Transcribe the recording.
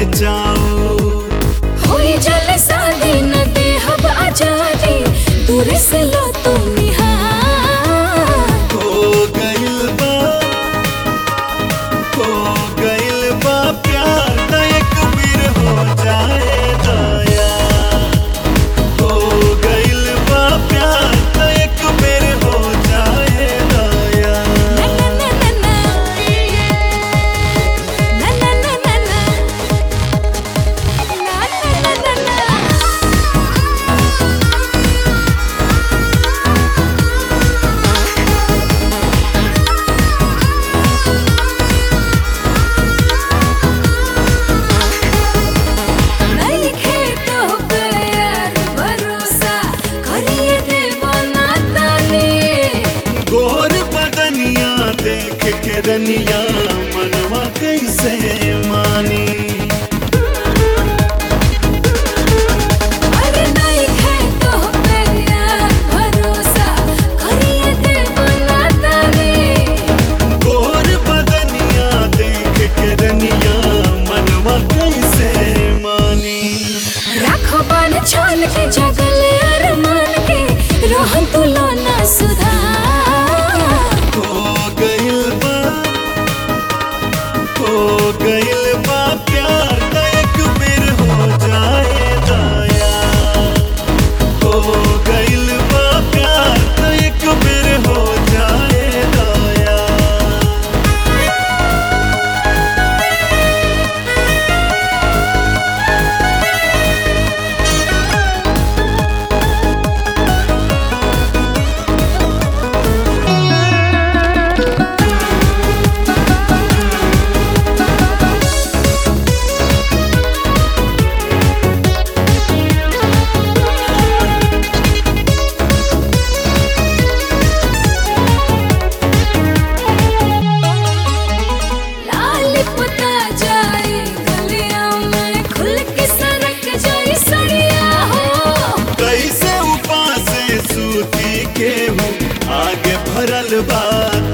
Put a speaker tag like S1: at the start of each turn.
S1: जाओ।
S2: होई जल शादी न देहब आजादी, दूर से लो तुम निहार।
S1: हो गइल बा प्यार त एक बेर हो जाए दया। हो गइल बा प्यार त एक बेर हो जाए दया।
S2: ना ना ना ना ना, ना ना ना ना ना, ना ना ना ना ना। नइखे तो प्यार भरोसा, करिए देबो ना ताने।
S1: गोर बदनिया देख के रनिया मनवा कैसे मानी।
S2: अरे नइखे तो प्यार भरोसा, करिए देबो ना ताने।
S1: गोर बदनिया देख के रनिया मनवा कैसे मानी।
S2: राखो बान छान के जगल अरमान के, रोहन तू लोना सुधार।
S1: हो गइल बा प्यार त एक बेर हो जाए दया। हो गइल बा प्यार त एक बेर हो जाए दया।
S2: लाल पता जाए गलिया में, खुल के सरक जाए सड़िया हो।
S1: कैसे उपास सूती के हूँ आगे भरल बा